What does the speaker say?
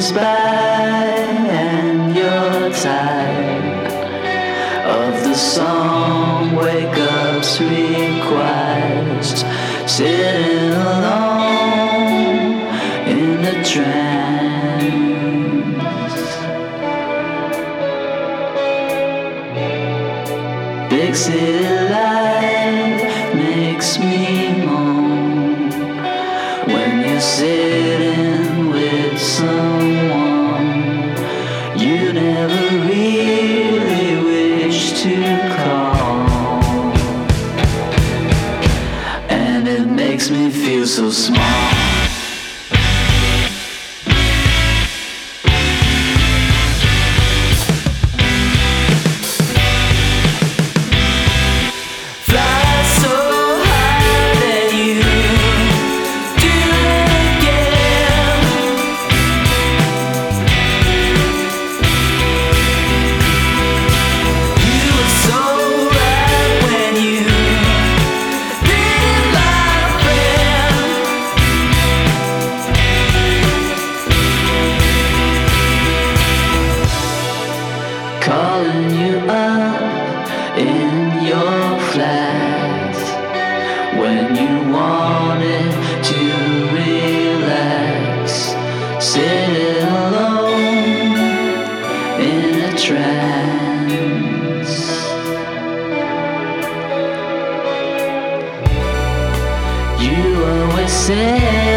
comes by and you're tired of the song wake up's request, sitting alone in a trance. Big city life makes me moan when you're sitting with someone you never really wish to call, and it makes me feel so small. Calling you up in your flat when you wanted to relax, sitting alone in a trance. You always say